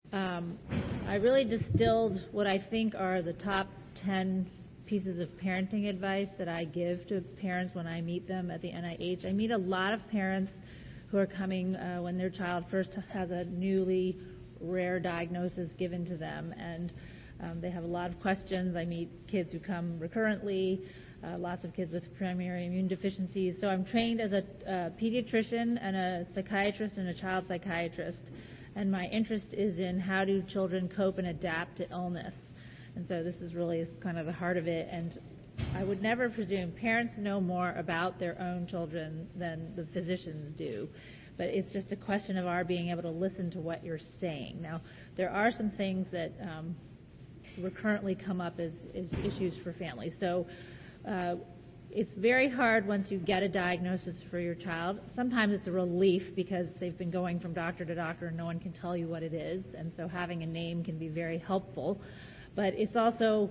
I really distilled what I think are the top 10 pieces of parenting advice that I give to parents when I meet them at the NIH. I meet a lot of parents who are coming when their child first has a newly rare diagnosis given to them, and they have a lot of questions. I meet kids who come recurrently, lots of kids with primary immune deficiencies. So I'm trained as a pediatrician and a psychiatrist and a child psychiatrist, and my interest is in how do children cope and adapt to illness. And so this is really kind of the heart of it. And I would never presume parents know more about their own children than the physicians do. But it's just a question of our being able to listen to what you're saying. Now, there are some things that recurrently come up as issues for families. So it's very hard once you get a diagnosis for your child. Sometimes it's a relief because they've been going from doctor to doctor and no one can tell you what it is. And so having a name can be very helpful. But it's also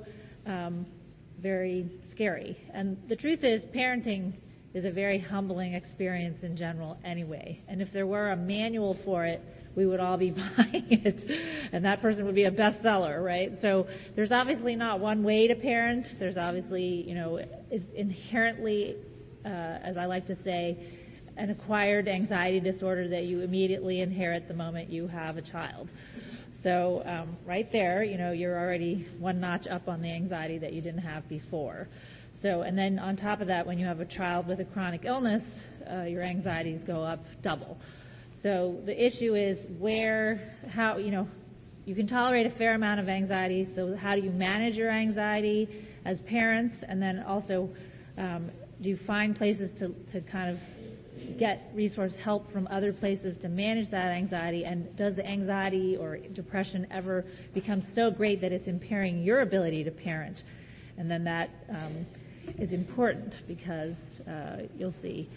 very scary. And the truth is, parenting is a very humbling experience in general anyway. And if there were a manual for it, we would all be buying it, and that person would be a bestseller, right? So there's obviously not one way to parent. There's obviously, it's inherently, as I like to say, an acquired anxiety disorder that you immediately inherit the moment you have a child. So right there, you're already one notch up on the anxiety that you didn't have before. So, and then on top of that, when you have a child with a chronic illness, your anxieties go up double. So the issue is how you can tolerate a fair amount of anxiety. So how do you manage your anxiety as parents? And then also, do you find places to kind of get resource help from other places to manage that anxiety? And does the anxiety or depression ever become so great that it's impairing your ability to parent? And then that is important because you'll see.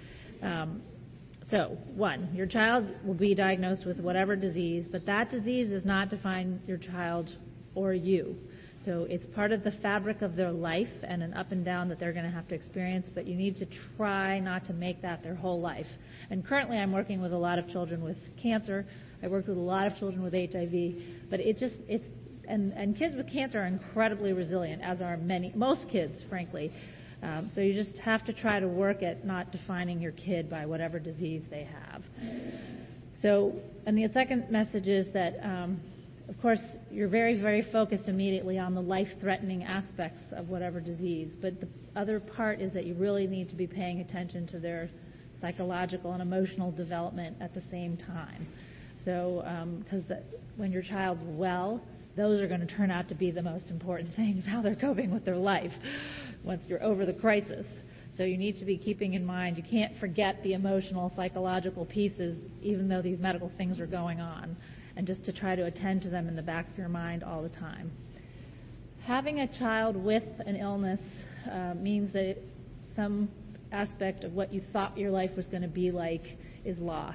So, one, your child will be diagnosed with whatever disease, but that disease does not define your child or you. So it's part of the fabric of their life and an up and down that they're going to have to experience, but you need to try not to make that their whole life. And currently I'm working with a lot of children with cancer. I worked with a lot of children with HIV, but and kids with cancer are incredibly resilient, as are most kids, frankly. So you just have to try to work at not defining your kid by whatever disease they have. So, and the second message is that, of course, you're very, very focused immediately on the life-threatening aspects of whatever disease. But the other part is that you really need to be paying attention to their psychological and emotional development at the same time. So, because when your child's well, those are going to turn out to be the most important things, how they're coping with their life once you're over the crisis. So you need to be keeping in mind, you can't forget the emotional, psychological pieces, even though these medical things are going on, and just to try to attend to them in the back of your mind all the time. Having a child with an illness means that some aspect of what you thought your life was going to be like is lost.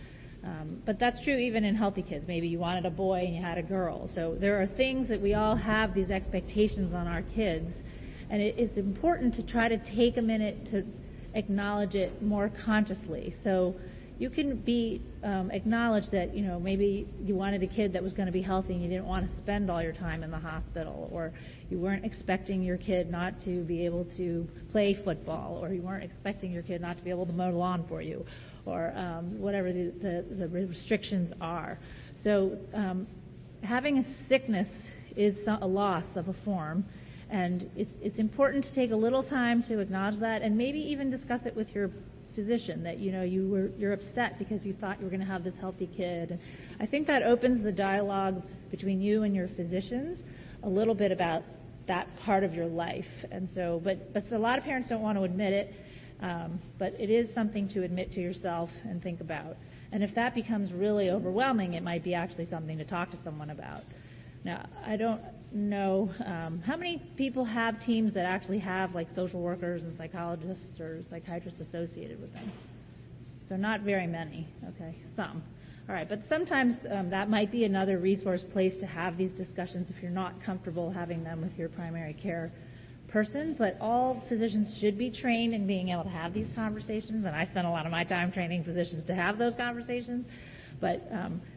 But that's true even in healthy kids. Maybe you wanted a boy and you had a girl. So there are things that we all have these expectations on our kids, and it's important to try to take a minute to acknowledge it more consciously. So you can acknowledge that, maybe you wanted a kid that was going to be healthy and you didn't want to spend all your time in the hospital, or you weren't expecting your kid not to be able to play football, or you weren't expecting your kid not to be able to mow the lawn for you, or whatever the restrictions are. So having a sickness is a loss of a form, and it's important to take a little time to acknowledge that, and maybe even discuss it with your physician, that you're upset because you thought you were going to have this healthy kid. And I think that opens the dialogue between you and your physicians a little bit about that part of your life. And so, but a lot of parents don't want to admit it, but it is something to admit to yourself and think about. And if that becomes really overwhelming, it might be actually something to talk to someone about. Now, I don't know how many people have teams that actually have like social workers and psychologists or psychiatrists associated with them. So not very many. Okay, some. All right, but sometimes that might be another resource place to have these discussions if you're not comfortable having them with your primary care person. But all physicians should be trained in being able to have these conversations, and I spend a lot of my time training physicians to have those conversations. But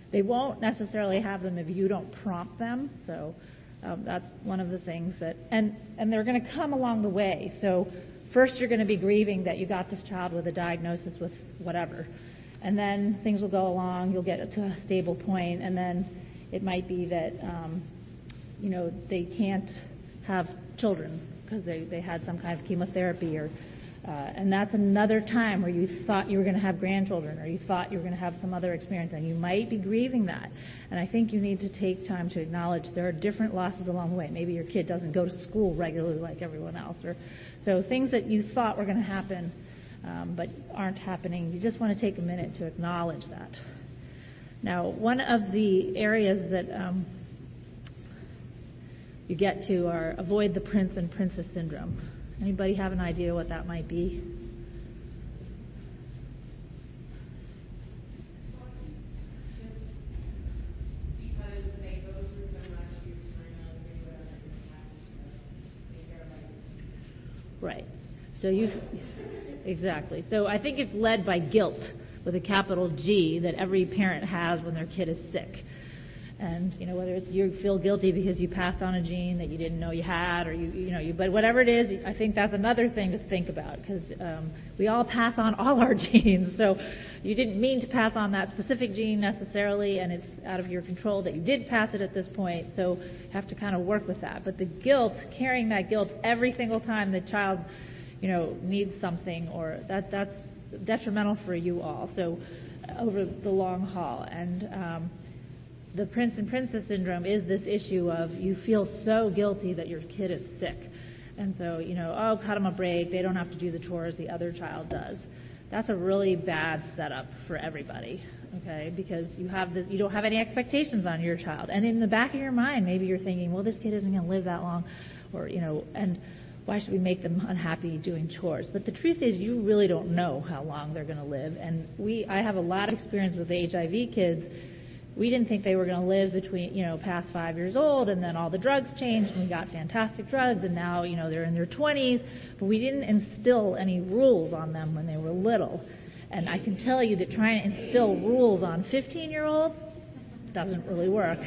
They won't necessarily have them if you don't prompt them. So that's one of the things that, and they're going to come along the way. So first you're going to be grieving that you got this child with a diagnosis with whatever. And then things will go along, you'll get to a stable point, and then it might be that, they can't have children because they had some kind of chemotherapy, and that's another time where you thought you were going to have grandchildren, or you thought you were going to have some other experience, and you might be grieving that. And I think you need to take time to acknowledge there are different losses along the way. Maybe your kid doesn't go to school regularly like everyone else, or so things that you thought were going to happen but aren't happening. You just want to take a minute to acknowledge that. Now, one of the areas that you get to are avoid the prince and princess syndrome. Anybody have an idea what that might be? Right. So exactly. So I think it's led by guilt with a capital G that every parent has when their kid is sick. And, whether it's you feel guilty because you passed on a gene that you didn't know you had, or but whatever it is, I think that's another thing to think about, because we all pass on all our genes. So you didn't mean to pass on that specific gene necessarily, and it's out of your control that you did pass it at this point. So you have to kind of work with that. But the guilt, carrying that guilt every single time the child, needs something, or that's detrimental for you all. So over the long haul. And the prince and princess syndrome is this issue of you feel so guilty that your kid is sick. And so, cut them a break. They don't have to do the chores the other child does. That's a really bad setup for everybody, okay? Because you don't have any expectations on your child. And in the back of your mind, maybe you're thinking, well, this kid isn't going to live that long, or, and why should we make them unhappy doing chores? But the truth is, you really don't know how long they're going to live. And I have a lot of experience with HIV kids. We didn't think they were going to live between, past 5 years old, and then all the drugs changed, and we got fantastic drugs, and now, they're in their 20s, but we didn't instill any rules on them when they were little. And I can tell you that trying to instill rules on 15-year-olds doesn't really work.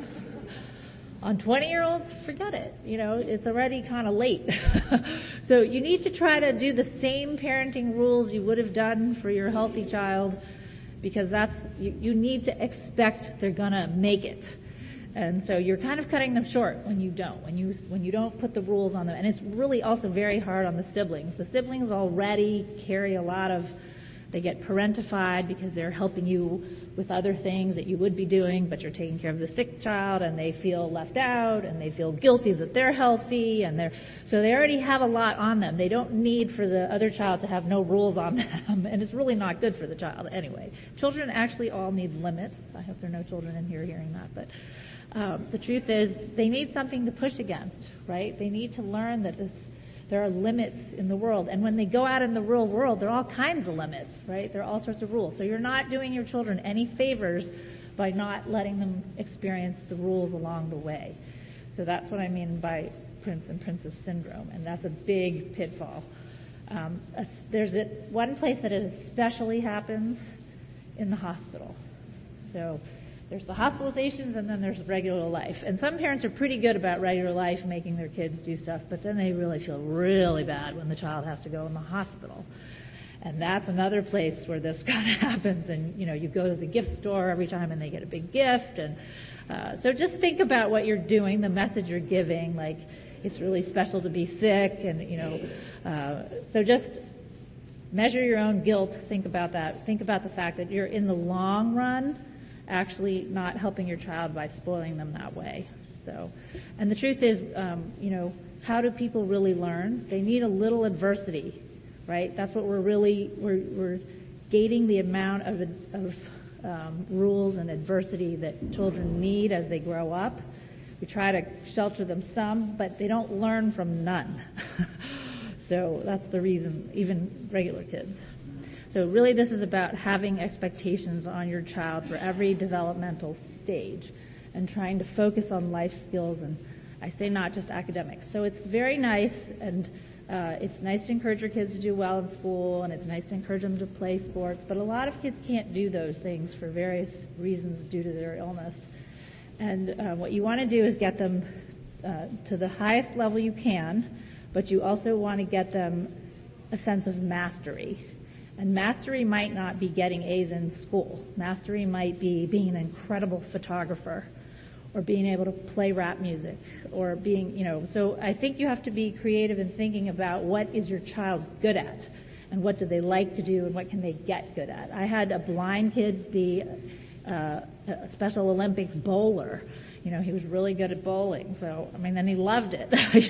On 20-year-olds, forget it. It's already kind of late. So you need to try to do the same parenting rules you would have done for your healthy child, because you need to expect they're going to make it. And so you're kind of cutting them short when you don't, when you don't put the rules on them. And it's really also very hard on the siblings. The siblings already carry they get parentified because they're helping you with other things that you would be doing, but you're taking care of the sick child, and they feel left out, and they feel guilty that they're healthy, so they already have a lot on them. They don't need for the other child to have no rules on them, and it's really not good for the child anyway. Children actually all need limits. I hope there are no children in here hearing that, but the truth is they need something to push against, right? They need to learn that there are limits in the world. And when they go out in the real world, there are all kinds of limits, right? There are all sorts of rules. So you're not doing your children any favors by not letting them experience the rules along the way. So that's what I mean by prince and princess syndrome, and that's a big pitfall. There's one place that it especially happens in the hospital. So there's the hospitalizations, and then there's regular life. And some parents are pretty good about regular life, making their kids do stuff, but then they really feel really bad when the child has to go in the hospital. And that's another place where this kind of happens. And, you go to the gift store every time and they get a big gift. And so just think about what you're doing, the message you're giving, like it's really special to be sick. And, so just measure your own guilt. Think about that. Think about the fact that you're in the long run actually not helping your child by spoiling them that way. So, and the truth is, how do people really learn? They need a little adversity, right? That's what we're gating the amount of rules and adversity that children need as they grow up. We try to shelter them some, but they don't learn from none. So that's the reason, even regular kids. So really this is about having expectations on your child for every developmental stage and trying to focus on life skills, and I say not just academics. So it's very nice and It's nice to encourage your kids to do well in school, and it's nice to encourage them to play sports, but a lot of kids can't do those things for various reasons due to their illness. And what you want to do is get them to the highest level you can, but you also want to get them a sense of mastery. And mastery might not be getting A's in school. Mastery might be being an incredible photographer, or being able to play rap music, or being, so I think you have to be creative in thinking about what is your child good at, and what do they like to do, and what can they get good at. I had a blind kid be a Special Olympics bowler. He was really good at bowling, so, then he loved it,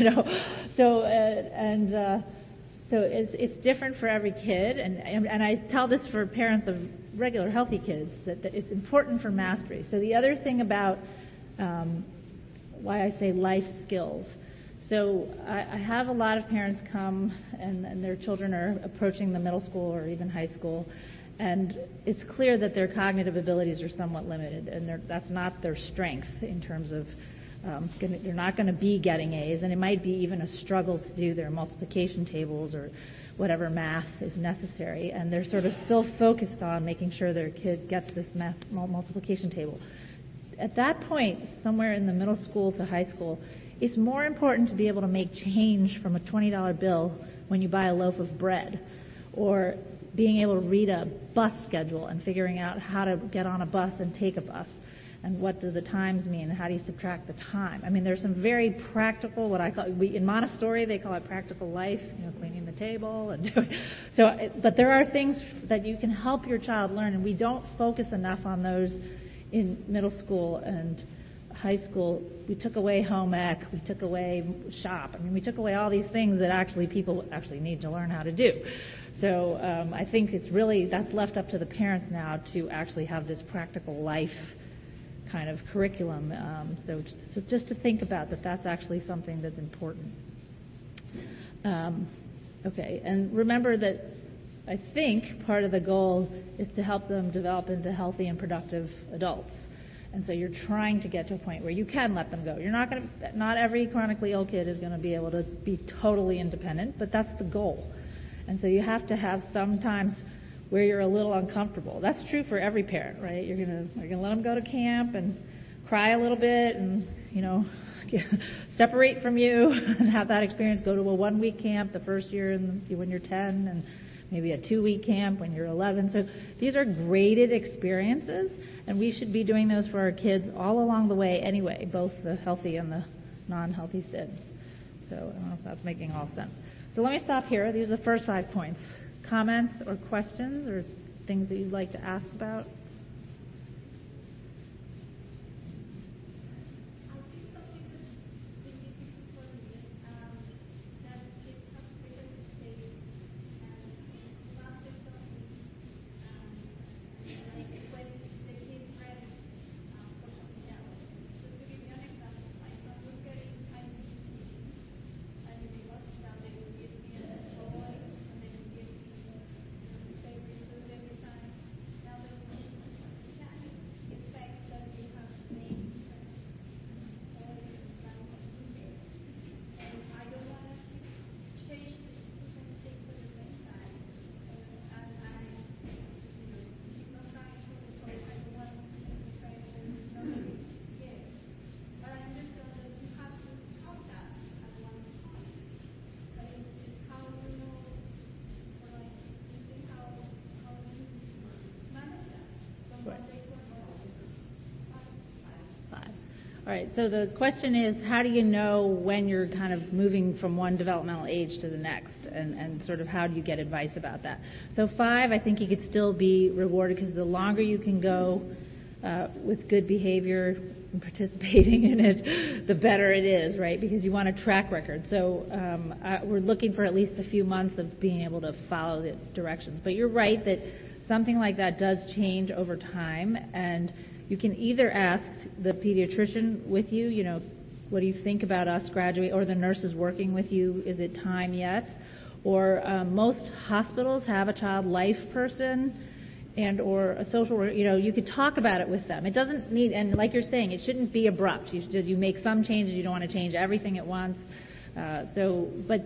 So it's different for every kid, and I tell this for parents of regular healthy kids, that it's important for mastery. So the other thing about why I say life skills. So I have a lot of parents come, and their children are approaching the middle school or even high school, and it's clear that their cognitive abilities are somewhat limited, and that's not their strength in terms of they're not going to be getting A's, and it might be even a struggle to do their multiplication tables or whatever math is necessary, and they're sort of still focused on making sure their kid gets this math multiplication table. At that point, somewhere in the middle school to high school, it's more important to be able to make change from a $20 bill when you buy a loaf of bread, or being able to read a bus schedule and figuring out how to get on a bus and take a bus, and what do the times mean, and how do you subtract the time. There's some very practical, what I call, in Montessori they call it practical life, cleaning the table and doing. But there are things that you can help your child learn, and we don't focus enough on those in middle school and high school. We took away home ec, we took away shop. We took away all these things that people actually need to learn how to do. So I think that's left up to the parents now to actually have this practical life kind of curriculum. So just to think about that's actually something that's important. Okay, and remember that I think part of the goal is to help them develop into healthy and productive adults. And so you're trying to get to a point where you can let them go. Not every chronically ill kid is going to be able to be totally independent, but that's the goal. And so you have to have some times where you're a little uncomfortable. That's true for every parent, right? You're going to let them go to camp and cry a little bit and, separate from you and have that experience. Go to a 1-week camp the first year when you're 10, and maybe a 2-week camp when you're 11. So these are graded experiences, and we should be doing those for our kids all along the way anyway, both the healthy and the non-healthy SIDS. So I don't know if that's making all sense. So let me stop here. These are the first 5 points. Comments or questions or things that you'd like to ask about? All right, so the question is, how do you know when you're kind of moving from one developmental age to the next, and sort of how do you get advice about that? So 5, I think you could still be rewarded, because the longer you can go with good behavior and participating in it, the better it is, right? Because you want a track record. So we're looking for at least a few months of being able to follow the directions. But you're right that something like that does change over time, and you can either ask the pediatrician with you, what do you think about us graduating, or the nurses working with you, is it time yet? Or most hospitals have a child life person and or a social worker. You could talk about it with them. It doesn't need, and like you're saying, it shouldn't be abrupt. You make some changes. You don't want to change everything at once. But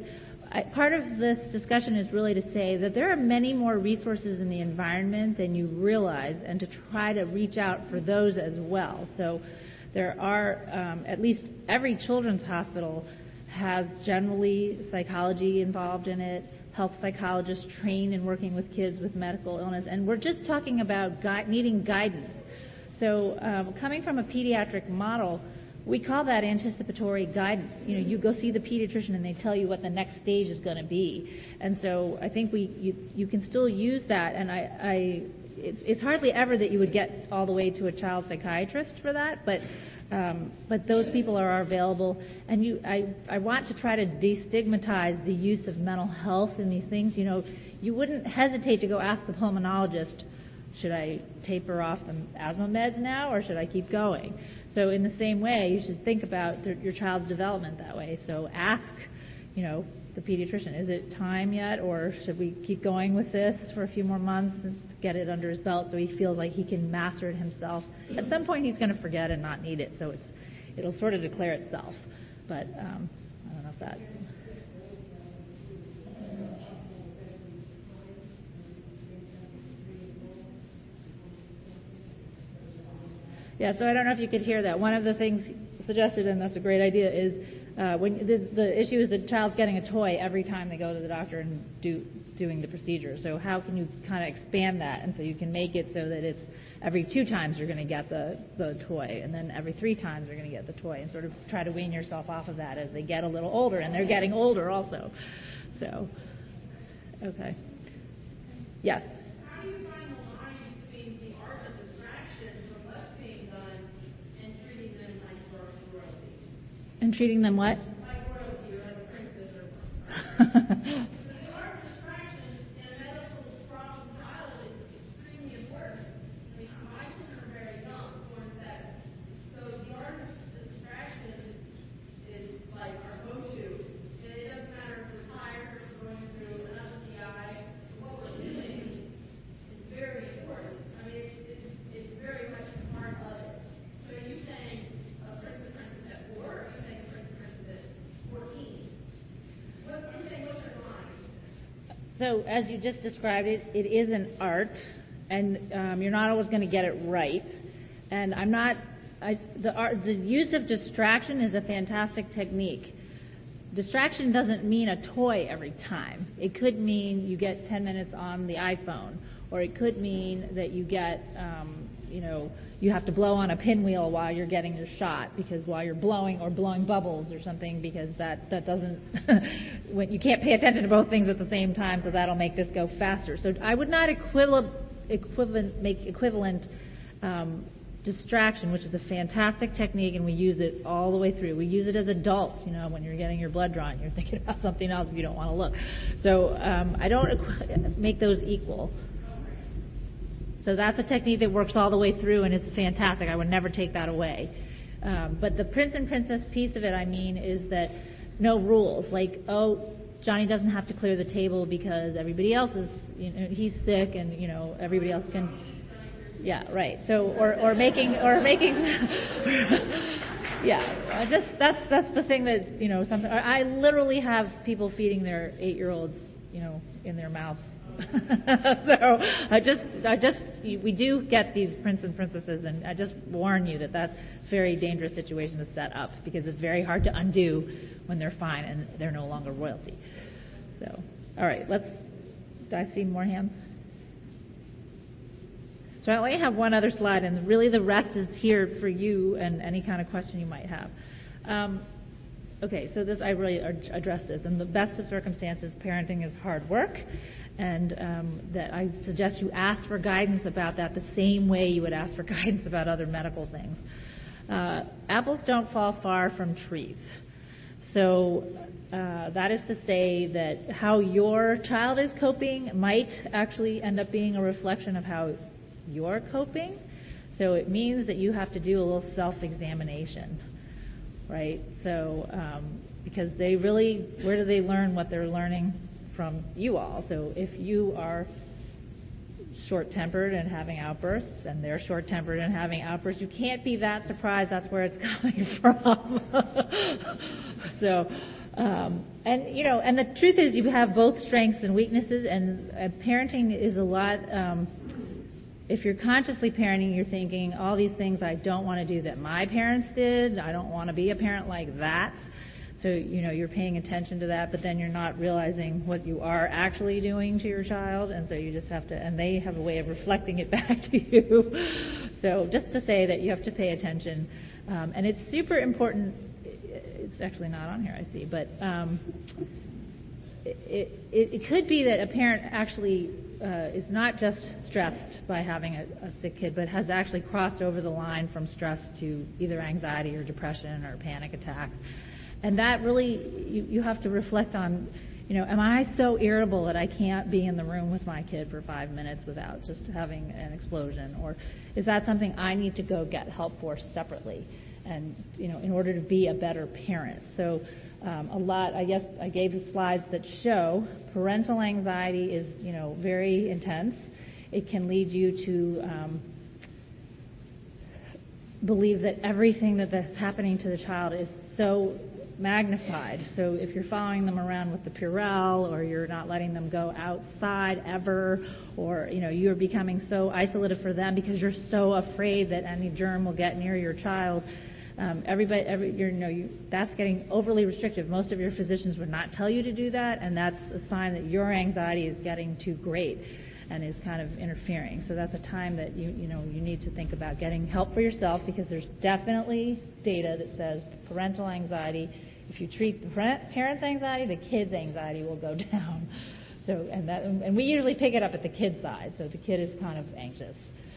Part of this discussion is really to say that there are many more resources in the environment than you realize, and to try to reach out for those as well. So there are, at least every children's hospital has generally psychology involved in it, health psychologists trained in working with kids with medical illness, and we're just talking about needing guidance. So coming from a pediatric model, we call that anticipatory guidance. You go see the pediatrician and they tell you what the next stage is going to be. And so I think you can still use that, and it's hardly ever that you would get all the way to a child psychiatrist for that, but those people are available. And I want to try to destigmatize the use of mental health in these things. You wouldn't hesitate to go ask the pulmonologist, should I taper off the asthma meds now, or should I keep going? So in the same way, you should think about your child's development that way. So ask, the pediatrician, is it time yet, or should we keep going with this for a few more months and get it under his belt so he feels like he can master it himself? At some point, he's going to forget and not need it, so it'll sort of declare itself. But I don't know if that... Yeah, so I don't know if you could hear that. One of the things suggested, and that's a great idea, is when the issue is the child's getting a toy every time they go to the doctor and doing the procedure. So how can you kind of expand that, and so you can make it so that it's every 2 times you're going to get the toy, and then every 3 times you're going to get the toy, and sort of try to wean yourself off of that as they get a little older, and they're getting older also. So, okay. Yes? How do you find the line between the art of distraction from what's being done and treating them like royalty? And treating them what? Like royalty or like a princess or something. The art of distraction in a medical problem child is extremely important. I mean, my children are very young, 4 and 7. So the art of distraction is like our go-to. And it doesn't matter if we're tired or going through an LTI. What we're doing is very important. I mean, it's very much a part of it. So are you saying a princess at 4, or are you saying a princess at 14? What's your line? So as you just described it, it is an art, and you're not always going to get it right. And the use of distraction is a fantastic technique. Distraction doesn't mean a toy every time. It could mean you get 10 minutes on the iPhone, or it could mean that you get, you have to blow on a pinwheel while you're getting your shot, because while you're blowing bubbles or something, because that doesn't, when you can't pay attention to both things at the same time, so that'll make this go faster. So I would not make equivalent distraction, which is a fantastic technique, and we use it all the way through. We use it as adults, when you're getting your blood drawn, you're thinking about something else if you don't want to look. So I don't make those equal. So that's a technique that works all the way through, and it's fantastic. I would never take that away. But the prince and princess piece of it, is that no rules. Like, Johnny doesn't have to clear the table because everybody else is, he's sick, and, everybody else can... Yeah, right. So, or making, yeah. That's the thing that sometimes I literally have people feeding their 8-year-olds, in their mouth. So we do get these prince and princesses, and I just warn you that that's a very dangerous situation to set up, because it's very hard to undo when they're fine and they're no longer royalty. So, all right, do I see more hands? So I only have one other slide, and really the rest is here for you and any kind of question you might have. Okay, so I really addressed this. In the best of circumstances, parenting is hard work, and that I suggest you ask for guidance about that the same way you would ask for guidance about other medical things. Apples don't fall far from trees. So that is to say that how your child is coping might actually end up being a reflection of how you're coping. So it means that you have to do a little self-examination, right? So because where do they learn what they're learning from you all? So if you are short-tempered and having outbursts, and they're short-tempered and having outbursts, you can't be that surprised that's where it's coming from. So And the truth is, you have both strengths and weaknesses, and parenting is a lot. If you're consciously parenting, you're thinking all these things I don't want to do that my parents did. I don't want to be a parent like that. So, you're paying attention to that, but then you're not realizing what you are actually doing to your child, and so you just have to, and they have a way of reflecting it back to you. So just to say that you have to pay attention. And it's super important. It's actually not on here, I see, but it could be that a parent actually is not just stressed by having a sick kid, but has actually crossed over the line from stress to either anxiety or depression or panic attack. And that really, you have to reflect on, am I so irritable that I can't be in the room with my kid for 5 minutes without just having an explosion? Or is that something I need to go get help for separately and, in order to be a better parent? So I guess I gave the slides that show parental anxiety is, very intense. It can lead you to believe that everything that's happening to the child is so magnified. So if you're following them around with the Purell, or you're not letting them go outside ever, or you're becoming so isolated for them because you're so afraid that any germ will get near your child, that's getting overly restrictive. Most of your physicians would not tell you to do that, and that's a sign that your anxiety is getting too great and is kind of interfering. So that's a time that you need to think about getting help for yourself, because there's definitely data that says parental anxiety, if you treat the parent's anxiety, the kid's anxiety will go down. So and we usually pick it up at the kid's side, so the kid is kind of anxious.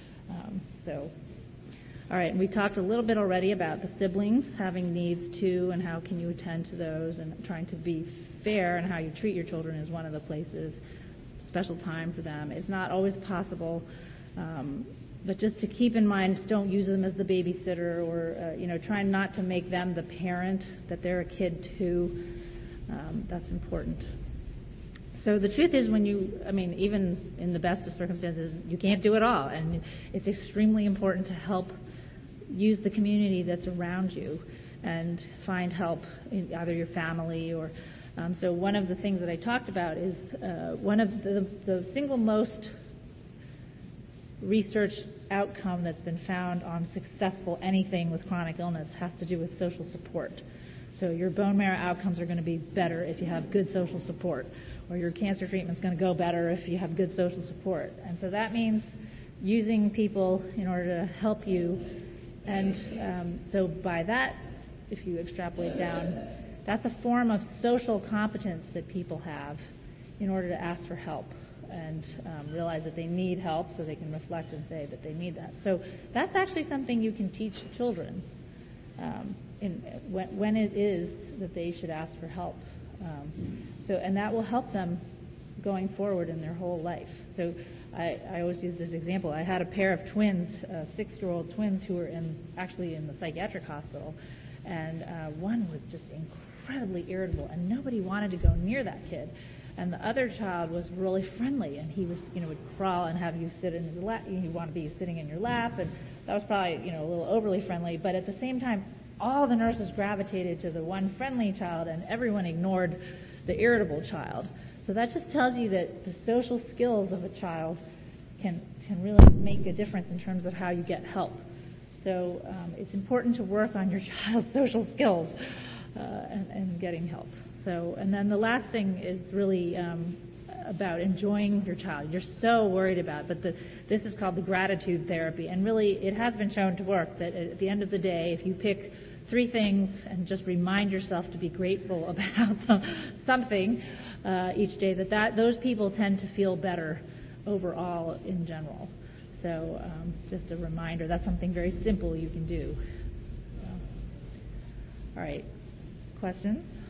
All right, and we talked a little bit already about the siblings having needs too, and how can you attend to those, and trying to be fair, and how you treat your children is one of the places. Special time for them. It's not always possible, but just to keep in mind, don't use them as the babysitter, or try not to make them the parent, that they're a kid too. That's important. So the truth is, even in the best of circumstances, you can't do it all, and it's extremely important to help use the community that's around you and find help in either your family or. So one of the things that I talked about is one of the single most research outcome that's been found on successful anything with chronic illness has to do with social support. So your bone marrow outcomes are going to be better if you have good social support, or your cancer treatment's going to go better if you have good social support. And so that means using people in order to help you. And so by that, if you extrapolate down, that's a form of social competence that people have in order to ask for help and realize that they need help, so they can reflect and say that they need that. So that's actually something you can teach children when it is that they should ask for help. And that will help them going forward in their whole life. So I always use this example. I had a pair of twins, 6-year-old twins, who were actually in the psychiatric hospital, and one was just incredibly irritable, and nobody wanted to go near that kid. And the other child was really friendly, and he was, would crawl and have you sit in his lap. You want to be sitting in your lap, and that was probably, a little overly friendly. But at the same time, all the nurses gravitated to the one friendly child, and everyone ignored the irritable child. So that just tells you that the social skills of a child can really make a difference in terms of how you get help. So it's important to work on your child's social skills and getting help. So, and then the last thing is really about enjoying your child. You're so worried about it, but this is called the gratitude therapy. And really, it has been shown to work that at the end of the day, if you pick 3 things and just remind yourself to be grateful about something each day, that those people tend to feel better overall in general. So just a reminder, that's something very simple you can do. So, all right, questions?